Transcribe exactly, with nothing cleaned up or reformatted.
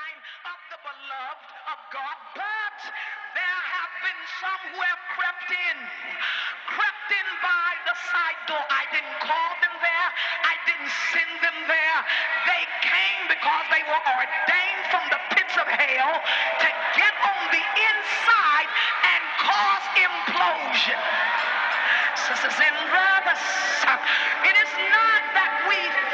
line of the beloved of God. But there have been some who have crept in, crept in by the side door. I didn't call them there. I didn't send them there. They came because they were ordained from the pits of hell to get on the inside and cause implosion. Sisters and brothers, it is not that we